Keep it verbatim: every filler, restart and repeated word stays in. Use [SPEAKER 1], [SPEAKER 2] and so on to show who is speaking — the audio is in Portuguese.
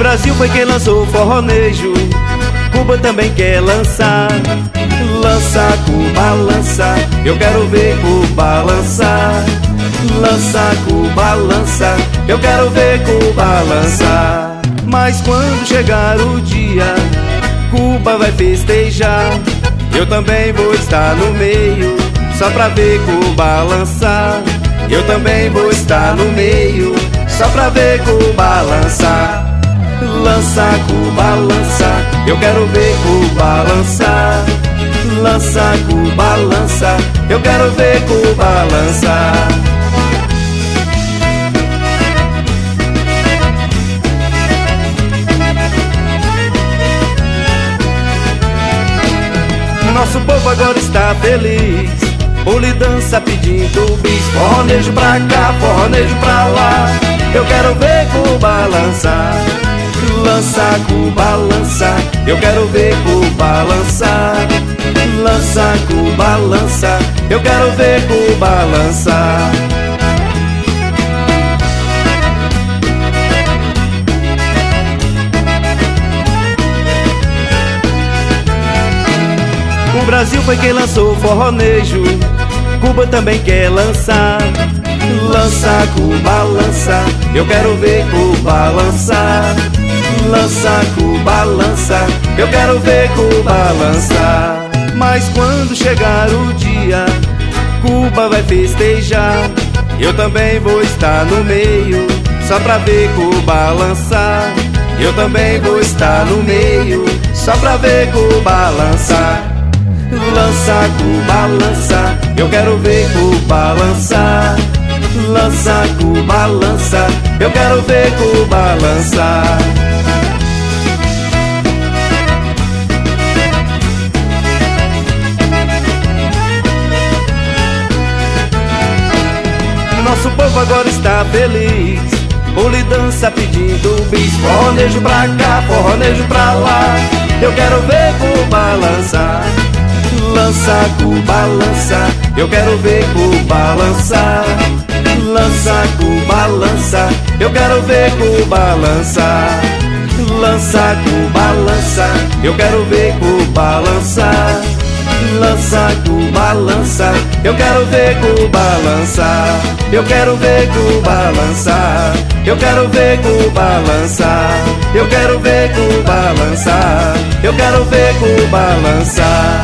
[SPEAKER 1] Brasil foi quem lançou o forronejo, Cuba também quer lançar. Lança, Cuba, lança, eu quero ver Cuba lançar. Lança, Cuba, lança, eu quero ver Cuba lançar. Mas quando chegar o dia, Cuba vai festejar. Eu também vou estar no meio, só pra ver Cuba lançar. Eu também vou estar no meio, só pra ver Cuba lançar. Lança, Cuba, lança, eu quero ver Cuba lançar. Lança, Cuba, lança, eu quero ver Cuba lançar. Nosso povo agora está feliz, pule dança pedindo bis. Forronejo pra cá, forronejo pra lá, eu quero ver Cuba lançar. Lança, Cuba, lança, eu quero ver Cuba lançar. Lança, Cuba, lança, eu quero ver Cuba lançar. O Brasil foi quem lançou o forronejo, Cuba também quer lançar. Lança, Cuba, lança, eu quero ver Cuba lançar. Lança, Cuba, lança, eu quero ver Cuba lançar. Mas quando chegar o dia, Cuba vai festejar. Eu também vou estar no meio, só pra ver Cuba lançar. Eu também vou estar no meio, só pra ver Cuba lançar. Lança, Cuba, lança, eu quero ver Cuba lançar. Lança, Cuba, lança, eu quero ver Cuba lançar. Nosso povo agora está feliz, pule dança pedindo bis. Forronejo pra cá, forronejo pra lá, eu quero ver Cuba lançar. Lança, Cuba, lança, eu quero ver Cuba lançar. Lança, Cuba, lança, eu quero ver Cuba lançar. Lança, Cuba, lança, eu quero ver Cuba lançar. Lança, Cuba, lança, eu quero ver Cuba lançar. Eu quero ver Cuba lançar, eu quero ver Cuba lançar. Eu quero ver Cuba lançar, eu quero ver Cuba lançar.